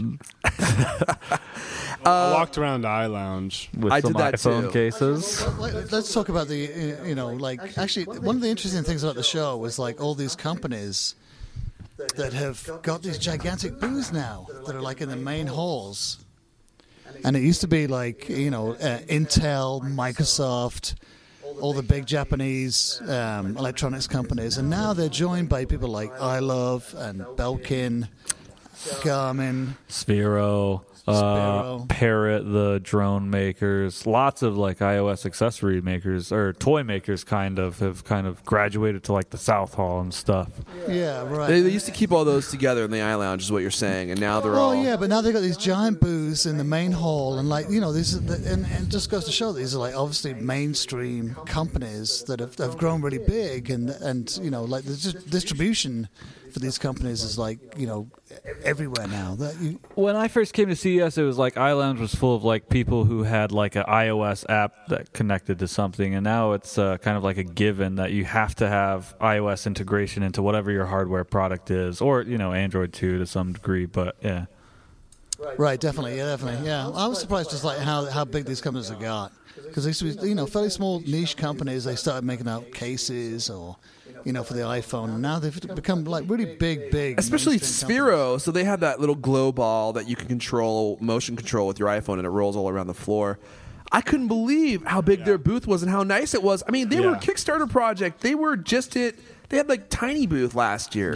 I walked around the iLounge. With I some did that iPhone too. cases. Let's talk about actually, one of the interesting things about the show was like all these companies that have got these gigantic booths now that are like in the main halls. And it used to be like, Intel, Microsoft, all the big Japanese electronics companies. And now they're joined by people like iLove and Belkin, Garmin. Sphero. Parrot, the drone makers, lots of like iOS accessory makers or toy makers have graduated to like the South Hall and stuff. Yeah, right. They used to keep all those together in the iLounge, is what you're saying, and now they're all. Oh yeah, but now they've got these giant booths in the main hall, and like these, and it just goes to show that these are like obviously mainstream companies that have grown really big, and like the distribution for these companies is like everywhere now. When I first came to CES, it was like iLounge was full of like people who had like an iOS app that connected to something, and now it's kind of like a given that you have to have iOS integration into whatever your hardware product is, or Android too to some degree. But yeah, right, definitely. Yeah. I was surprised just like how big these companies have got, because they used to be fairly small niche companies. They started making out cases or. For the iPhone. And now they've become like really big. Especially Sphero. companies. So they have that little glow ball that you can motion control with your iPhone, and it rolls all around the floor. I couldn't believe how big their booth was and how nice it was. I mean, they were a Kickstarter project. They were they had like tiny booth last year.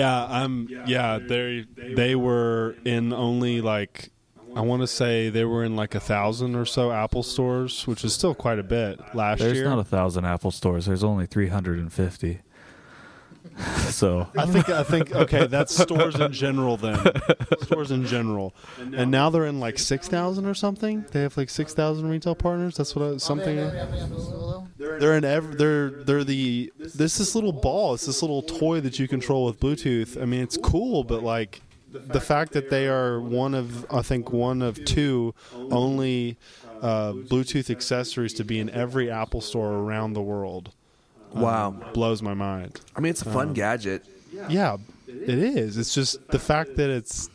They were in only like, I want to say they were in like 1,000 or so Apple stores, which is still quite a bit last year. There's not 1,000 Apple stores. There's only 350. So I think okay, that's stores in general then. Stores in general. And now they're in like 6,000 or something. They have like 6,000 retail partners. That's what something. They're in this little ball. It's this little toy that you control with Bluetooth. I mean, it's cool, but like the fact that they are one of two only Bluetooth accessories to be in every Apple store around the world. Wow. Blows my mind. I mean, it's a fun gadget. Yeah, it is. It's just the fact that it's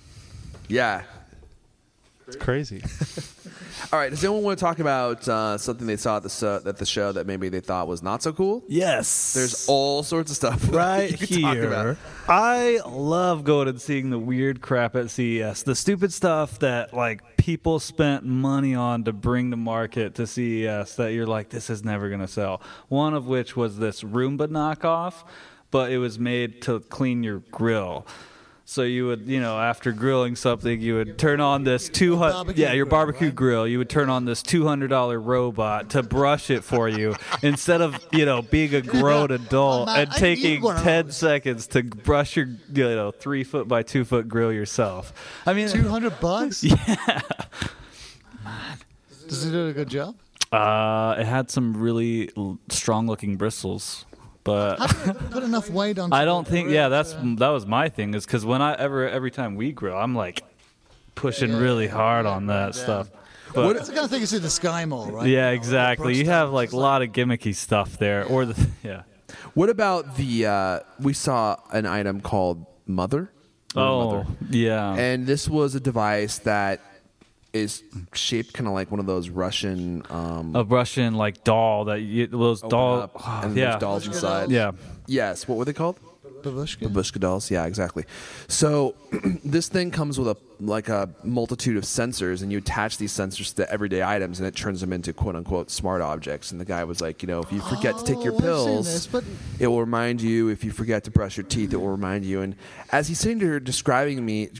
crazy. All right. Does anyone want to talk about something they saw at the show that maybe they thought was not so cool? yes, There's all sorts of stuff right you can talk about. here. I love going and seeing the weird crap at CES. The stupid stuff that like people spent money on to bring to market to CES that you're like, this is never going to sell. One of which was this Roomba knockoff, but it was made to clean your grill. So you would, after grilling something, you would turn on this your barbecue grill. You would turn on this $200 robot to brush it for you instead of, being a grown adult and taking 10 seconds to brush your, 3 foot by 2 foot grill yourself. I mean, $200? Yeah. Man, does it do a good job? It had some really strong looking bristles. But how do you put enough weight on? I don't think. Yeah, that was my thing. Is because every time we grill, I'm like pushing really hard on that stuff. But it's the kind of thing you see at the Sky Mall, right? yeah, exactly. You have like a lot of gimmicky stuff there, What about we saw an item called Mother? Oh, yeah. And this was a device that is shaped kind of like one of those Russian a Russian like doll that those doll and there's dolls inside. Yeah. Yes. What were they called? Babushka. dolls, yeah, exactly. So this thing comes with a multitude of sensors, and you attach these sensors to everyday items, and it turns them into quote unquote smart objects. And the guy was like, if you forget to take your I've seen pills, this, but- it will remind you. If you forget to brush your teeth, it will remind you. And as he's sitting there describing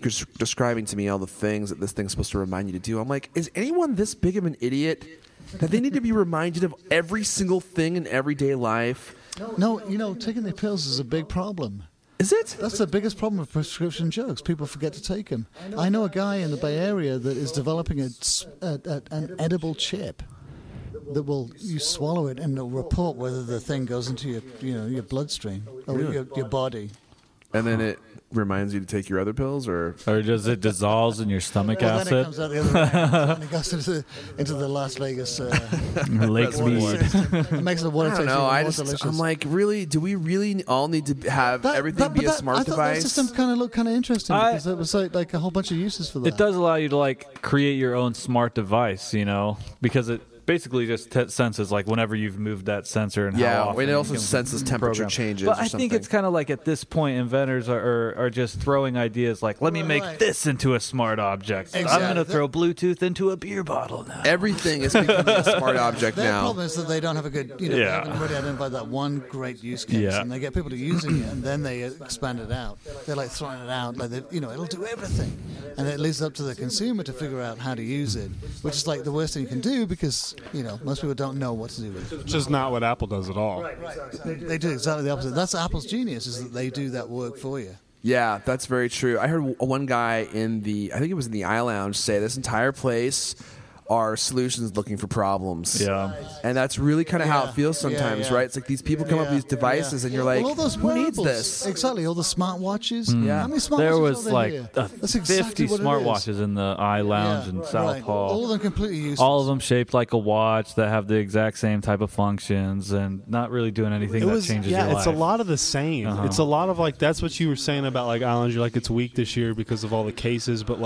to me all the things that this thing's supposed to remind you to do, I'm like, is anyone this big of an idiot that they need to be reminded of every single thing in everyday life? No, taking the pills is a big problem. Is it? That's the biggest problem with prescription drugs. People forget to take them. I know a guy in the Bay Area that is developing an edible chip that you swallow it and it'll report whether the thing goes into your bloodstream or your body. And then it reminds you to take your other pills, or does it dissolves in your stomach Then it acid? comes out the other end and it goes into the Las Vegas Lake water Mead. system. It makes the water I taste don't know. even more delicious. I'm like, really? Do we really all need to have everything be a smart I thought device? that system kind of looked kind of interesting because it was like a whole bunch of uses for that. It does allow you to create your own smart device, because it basically just senses whenever you've moved that sensor and how Yeah, often and it also you can senses temperature program. changes. But or I something. think it's kind of at this point, inventors are just throwing ideas let me make Right. this into a smart object. I'm Exactly. going to throw Bluetooth into a beer bottle now. everything is becoming a smart object Their now. problem is that they don't have a good, they Yeah. haven't really identified that one great use case, Yeah. and they get people to using it, and then they expand it out. They're throwing it out, it'll do everything, and it leaves it up to the consumer to figure out how to use it, which is the worst thing you can do because most people don't know what to do with it. Which is not what Apple does at all. They do exactly the opposite. That's Apple's genius, is that they do that work for you. Yeah, that's very true. I heard one guy I think it was in the iLounge, say this entire place are solutions looking for problems. Yeah. And that's really kind of how it feels sometimes, yeah. right? It's like these people come up with these devices, and you're like, all those who needs wearables. this? Exactly, all the smart watches. Yeah. How many smart There watches was are there here? That's exactly 50 what it is. smartwatches in the iLounge in South right. Hall. All of them completely useless. All of them shaped like a watch that have the exact same type of functions and not really doing anything that changes your life. it's a lot of the same. It's a lot of that's what you were saying about Islands. You're it's weak this year because of all the cases, but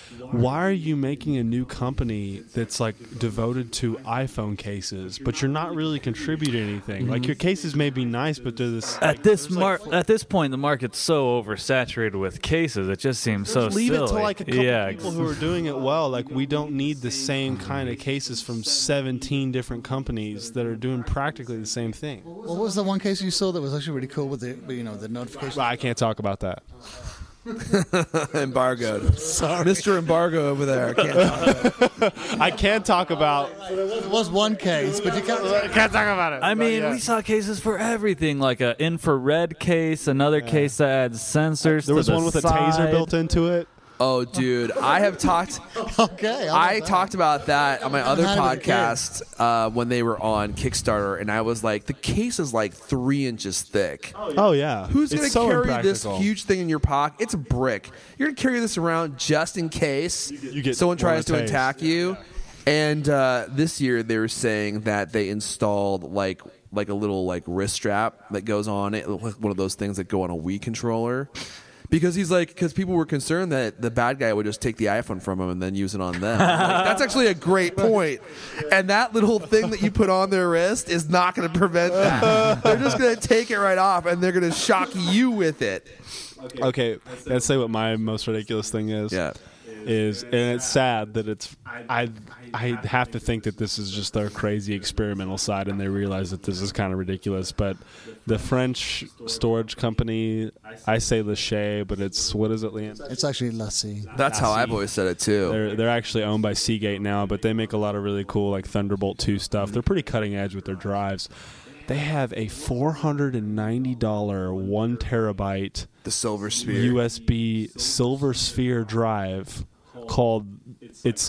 why are you making a new company that's devoted to iPhone cases, but you're not really contributing anything? Your cases may be nice, but they're this At this point, the market's so oversaturated with cases. It just seems so leave silly. it to a couple yeah, people who are doing it well. We don't need the same kind of cases from 17 different companies that are doing practically the same thing. Well, what was the one case you saw that was actually really cool with the notification? I can't talk about that. Embargoed. Sorry. Mr. Embargo over there. I can't talk. I can't talk about. There was one case, but you can't. Can't talk about it. I mean, we saw cases for everything, like an infrared case, another case that adds sensors. There was to the one with a side. taser built into it. Oh, dude, I have talked. Okay, I talked about that on my other had it with a kid. podcast when they were on Kickstarter, and I was like, the case is 3 inches thick. Oh yeah. Who's going to It's so carry this impractical. huge thing in your pocket? It's a brick. You're going to carry this around just in case get someone tries to one taste. attack you. And this year they were saying that they installed like a little wrist strap that goes on it, like one of those things that go on a Wii controller. Because because people were concerned that the bad guy would just take the iPhone from him and then use it on them. That's actually a great point. And that little thing that you put on their wrist is not going to prevent that. They're just going to take it right off, and they're going to shock you with it. Okay, let's say what my most ridiculous thing is. Yeah. And it's sad that it's. I have to think that this is just their crazy experimental side, and they realize that this is kind of ridiculous. But the French storage company, I say Lachey, but it's, what is it, Liam? It's actually Lassie. That's how I've always said it, too. They're actually owned by Seagate now, but they make a lot of really cool Thunderbolt 2 stuff. They're pretty cutting edge with their drives. They have a $490 1 terabyte The Silver Sphere. USB Silver Sphere drive called, it's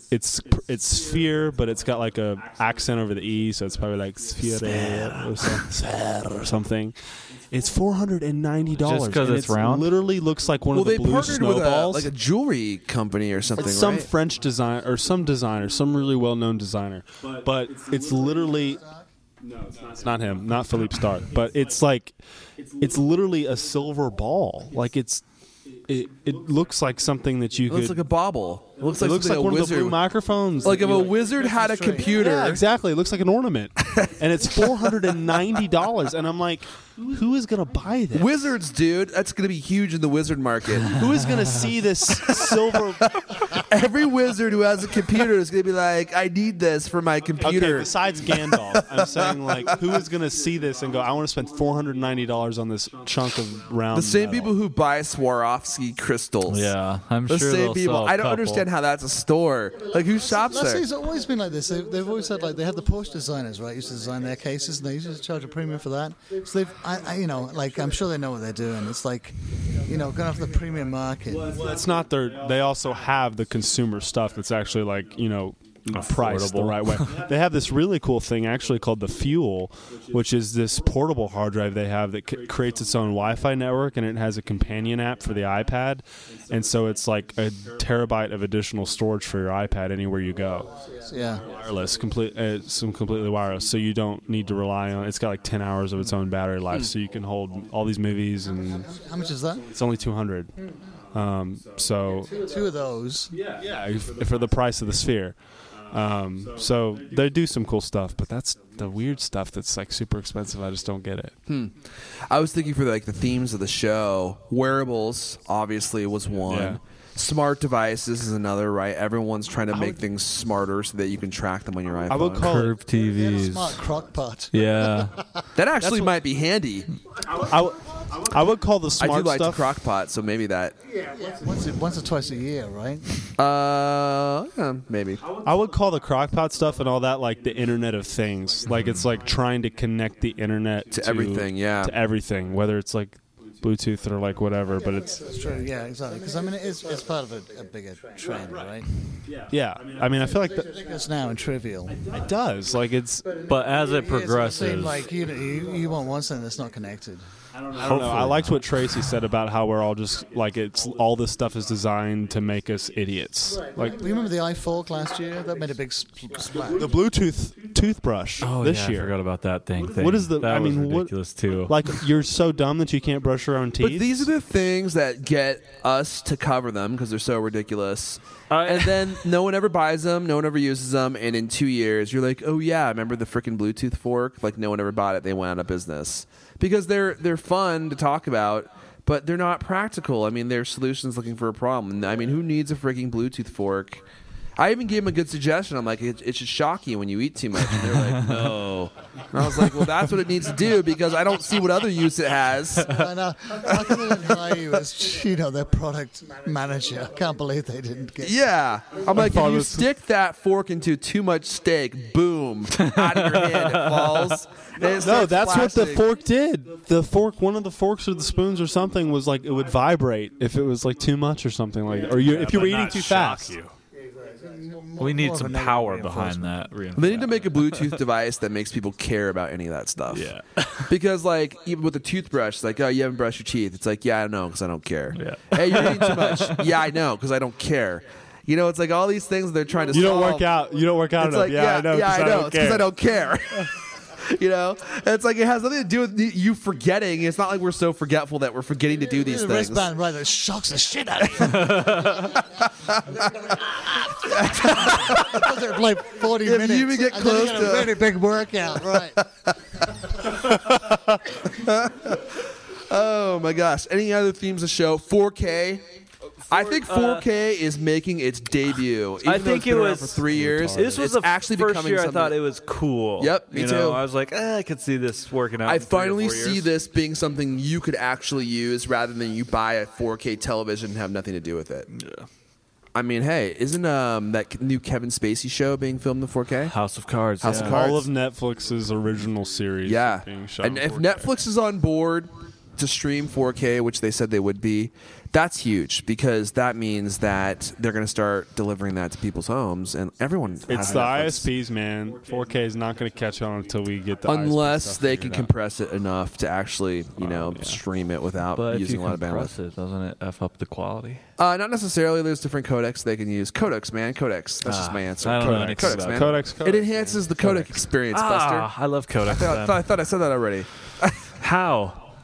sphere, but it's got a accent over the e, so it's probably sphere or something. It's $490 Just 'cause and it's round? Literally looks like one of the They blue partnered with snowballs. a jewelry company or something, It's some right? French design or some designer, some really well-known designer, but it's literally. No, it's not him, not Philippe Stark, but it's literally a silver ball. it looks like something that you It looks could. like a bauble. It looks it like looks something like a one of the wizard. blue microphones. Like that if you a like- wizard had a computer. Yeah, exactly. It looks like an ornament, and it's $490. And I'm like, who is gonna buy this? Wizards, dude. That's going to be huge in the wizard market. Who is gonna see this silver? Every wizard who has a computer is going to be like, I need this for my Okay, computer. besides Gandalf, I'm saying like, who is gonna see this and go, I want to spend $490 on this chunk of round? The same metal. people who buy Swarovski crystals. Yeah, I'm The sure same they'll people. sell a I don't couple. understand how that's a store. Like, who shops there? It's always been like this. They've always said like they had the Porsche designers, right? Used to design their cases, and they used to charge a premium for that. So like I'm sure they know what they're doing. It's like, going after the premium market. Well, it's not their. They also have the consumer stuff that's actually like priced the Affordable. right way. They have this really cool thing actually called the Fuel, which is this portable hard drive they have that creates its own Wi-Fi network, and it has a companion app for the iPad, and so it's like a terabyte of additional storage for your iPad anywhere you go. Yeah. Wireless, completely wireless, so you don't need to rely on. It's got like 10 hours of its own battery life, so you can hold all these movies, and How much is that? it's only $200. So Two of those. yeah, for the price of the Sphere. So they do some cool stuff, but that's the weird stuff that's like super expensive. I just don't get it. I was thinking for like the themes of the show. Wearables obviously was one. Yeah. Smart devices is another, right? Everyone's trying to make things smarter so that you can track them on your iPhone. I would call it. Curved They had a TVs. smart crock pot. Yeah. that actually might be handy. I would call the I smart do like stuff. the crock pot, so maybe that. Once or twice a year, right? Maybe. I would call the crockpot stuff and all that like the Internet of Things. Like it's like trying to connect the internet To everything, yeah. to everything, whether it's like Bluetooth or like whatever. But it's That's true. Yeah, exactly. Because I mean, it's part of a bigger trend, right? yeah. I mean, I feel like It's now and trivial. it does. Like it's. But as it It seems progresses, like you want one thing that's not connected. I don't know. I liked what Tracy said about how we're all just like it's all this stuff is designed to make us idiots. Like You remember the iFork last year? That made a big splash. the Bluetooth toothbrush this I year. forgot about that thing. What is the? That I was mean, what? ridiculous too. Like you're so dumb that you can't brush your own teeth. But these are the things that get us to cover them because they're so ridiculous. I- And then no one ever buys them, no one ever uses them, and in 2 years you're like, oh yeah, remember the freaking Bluetooth fork? Like no one ever bought it, they went out of business because they're fun to talk about, but they're not practical. I mean, they're solutions looking for a problem. I mean, who needs a freaking Bluetooth fork? I even gave them a good suggestion. I'm like, it should shock you when you eat too much. And they're like, no. And I was like, well, that's what it needs to do because I don't see what other use it has. I know. How can they didn't hire you as their product manager? I can't believe they didn't get. Yeah. I'm like, if thought you it was- stick that fork into too much steak, boom, out of your hand, it falls. And it No, starts that's what the flashing. fork did. The fork, one of the forks or the spoons or something was like it would vibrate if it was like too much or something like that, or if you were eating too fast. we need More of a some negative power behind that. They need to make a Bluetooth device that makes people care about any of that stuff. Yeah. Because, like, even with the toothbrush, it's like, oh, you haven't brushed your teeth. It's like, yeah, I know, because I don't care. Yeah. Hey, you're eating too much. Yeah, I know, because I don't care. You know, it's like all these things they're trying to You don't solve. work out. You don't work out It's enough. like, yeah, I know. 'cause I know. don't It's because care. I don't care. You know, and it's like it has nothing to do with you forgetting. It's not like we're so forgetful that we're forgetting to do these The things. wristband, right? That shocks the shit out of you. They're like 40 If you minutes. even get and close then you get to- a really big workout, right? Oh my gosh! Any other themes of show? 4K. I think 4K is making its debut. Even I though think it's been it around was for 3 years. This was it's the actually first becoming year I something. thought it was cool. Yep, me you too. know, I was like, I could see this working out. I in 3 or 4 finally years. see this being something you could actually use rather than you buy a 4K television and have nothing to do with it. Yeah. I mean, hey, isn't that new Kevin Spacey show being filmed in 4K? House of Cards. House of yeah. Cards. All of Netflix's original series. Yeah, being shot and in if 4K. Netflix is on board to stream 4K, which they said they would be, that's huge because that means that they're going to start delivering that to people's homes, and everyone. It's has the Netflix. ISPs, man. 4K is not going to catch on until we get the Unless ISP stuff they can figured out. compress it enough to actually, stream it without But if using you a lot of compress bandwidth. it, doesn't it f up the quality? Not necessarily. There's different codecs they can use. Codecs, man. Codecs. That's just my answer. I don't know Codec. anything Codecs, about man. Codecs. It enhances the codec experience, Buster. I love Kodak. I thought I said that already. How?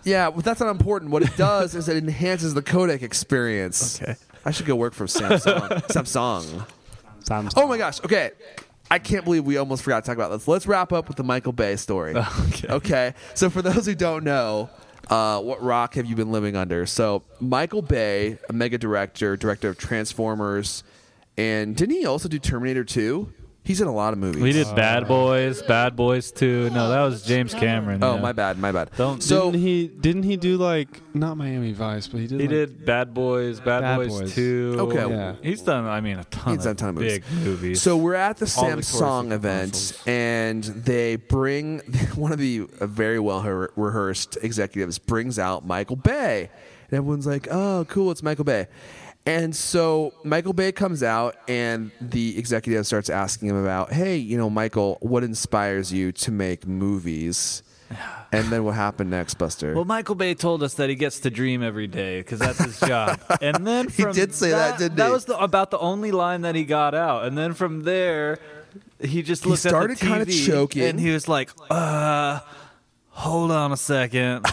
Yeah, but that's not important. What it does is it enhances the codec experience. Okay. I should go work for Samsung. Oh my gosh. Okay. I can't believe we almost forgot to talk about this. Let's wrap up with the Michael Bay story. Okay. So for those who don't know, what rock have you been living under? So Michael Bay, a mega director of Transformers, and didn't he also do Terminator 2? He's in a lot of movies. We did Bad Boys 2. No, that was James Cameron. Oh, yeah. my bad. Don't. So Didn't he do like not Miami Vice, but he did Bad Boys 2. Okay. Yeah. He's done, a ton of big movies. So we're at the All Victoria's Samsung Secret event, consoles. and they bring one of the very well rehearsed executives brings out Michael Bay, and everyone's like, "Oh, cool, it's Michael Bay." And so Michael Bay comes out, and the executive starts asking him about, "Hey, Michael, what inspires you to make movies?" And then what happened next, Buster? Well, Michael Bay told us that he gets to dream every day because that's his job. And then He from did say that, didn't That he? was about the only line that he got out. And then from there, he just looked started at the TV kinda choking. and he was like, hold on a second.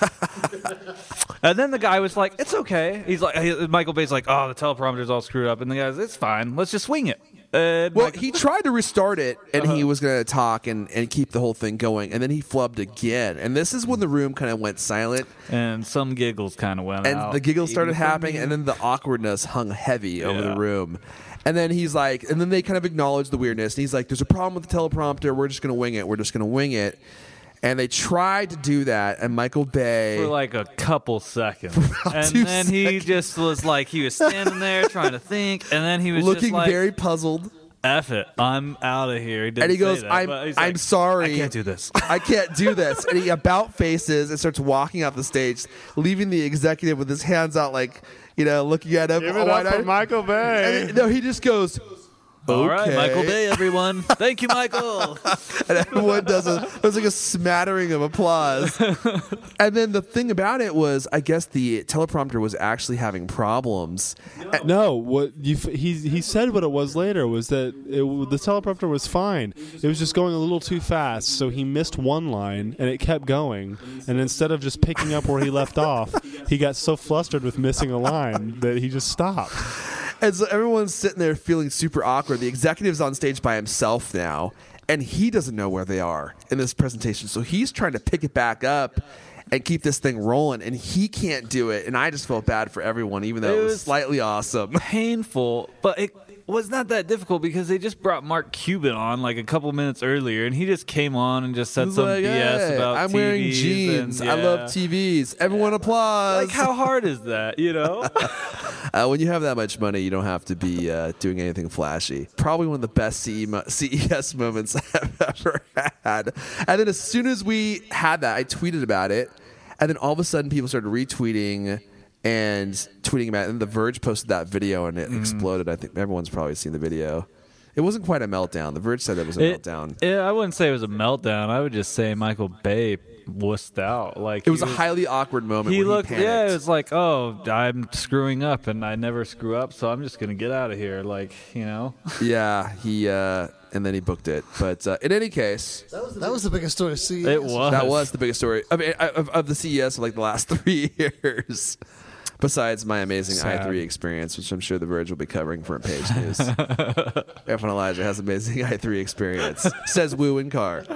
And then the guy was like, it's okay. He's like, Michael Bay's like, oh, the teleprompter's all screwed up. And the guy's, it's fine. Let's just swing it. And Well, he tried to restart it, and he was going to talk and keep the whole thing going, and then he flubbed again. And this is when the room kind of went silent, and some giggles kind of went and out. the giggles started Even from happening, me. and then the awkwardness hung heavy over the Yeah. room. And then he's like, and then they kind of acknowledge the weirdness, and he's like, there's a problem with the teleprompter. We're just going to wing it. And they tried to do that, and Michael Bay... For like a couple seconds. And 2 then he just was like, he was standing there trying to think, and then he was looking just like, very puzzled. F it, I'm out of here. He didn't And he say goes, that, but he's I'm like, sorry. I can't do this. I can't do this. And he about faces and starts walking off the stage, leaving the executive with his hands out like, looking at him. Give it up for Michael Bay. No, he just goes, All right, okay. Michael Bay, everyone. Thank you, Michael. And everyone there's like a smattering of applause. And then the thing about it was, I guess the teleprompter was actually having problems. No, he said what it was later was that the teleprompter was fine. It was just going a little too fast, so he missed one line and it kept going. And instead of just picking up where he left off, he got so flustered with missing a line that he just stopped. And so everyone's sitting there feeling super awkward. The executive's on stage by himself now, and he doesn't know where they are in this presentation. So he's trying to pick it back up and keep this thing rolling, and he can't do it. And I just felt bad for everyone, even though it was slightly awesome. Painful, but it was not that difficult because they just brought Mark Cuban on like a couple minutes earlier, and he just came on and just said He's some like, BS "Hey, about I'm TVs wearing jeans. and, I love TVs. Everyone applause." Like, how hard is that, When you have that much money, you don't have to be doing anything flashy. Probably one of the best CES moments I've ever had. And then as soon as we had that, I tweeted about it. And then all of a sudden, people started retweeting and tweeting about it. And The Verge posted that video, and it exploded. I think everyone's probably seen the video. It wasn't quite a meltdown. The Verge said it was a meltdown. I wouldn't say it was a meltdown. I would just say Michael Bay wussed out. Like, It was a highly awkward moment. He where looked, he panicked. it was like, oh, I'm screwing up, and I never screw up, so I'm just gonna get out of here. Like, Yeah, he and then he booked it. But in any case, That was the biggest story of CES. It was. that was the biggest story of the CES of like the last 3 years. Besides my amazing Sad. i3 experience, which I'm sure The Verge will be covering for Page News. F1 Elijah has amazing i3 experience. Says Woo in car.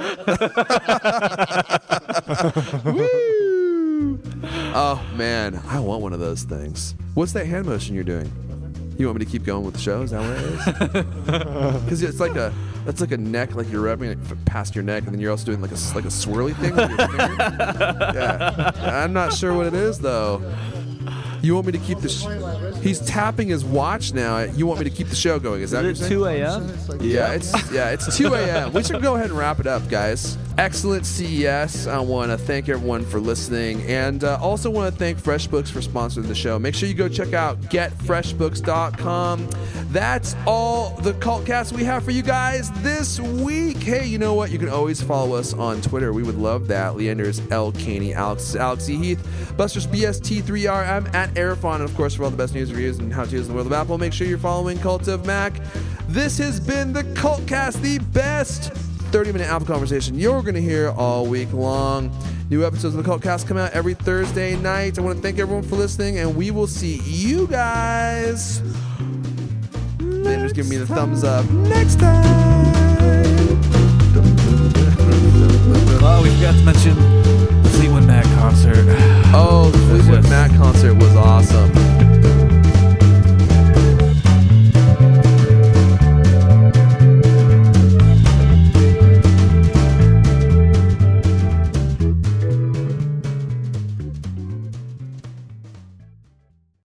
Woo! Oh man, I want one of those things. What's that hand motion you're doing? You want me to keep going with the show? Is that what it is? Because it's like a neck, like you're rubbing it past your neck, and then you're also doing like a swirly thing with your finger. Yeah, I'm not sure what it is though. You want me to keep the? He's tapping his watch now. You want me to keep the show going? Is that what Is you're it saying? 2 a.m.? It's 2 a.m. We should go ahead and wrap it up, guys. Excellent CES. I want to thank everyone for listening, and also want to thank FreshBooks for sponsoring the show. Make sure you go check out getfreshbooks.com. That's all the Cultcast we have for you guys this week. Hey, you know what? You can always follow us on Twitter. We would love that. Leander's L. Caney, Alex E. Heath, Buster's BST3R. I'm at Airfon, and of course, for all the best news, reviews, and how-tos in the world of Apple, make sure you're following Cult of Mac. This has been the Cultcast, the best 30-minute Apple conversation you're going to hear all week long. New episodes of the Cultcast come out every Thursday night. I want to thank everyone for listening, and we will see you guys. Then just give me the thumbs up next time. Oh, we forgot to mention the Fleetwood Mac concert. Oh, the Fleetwood Mac concert was awesome.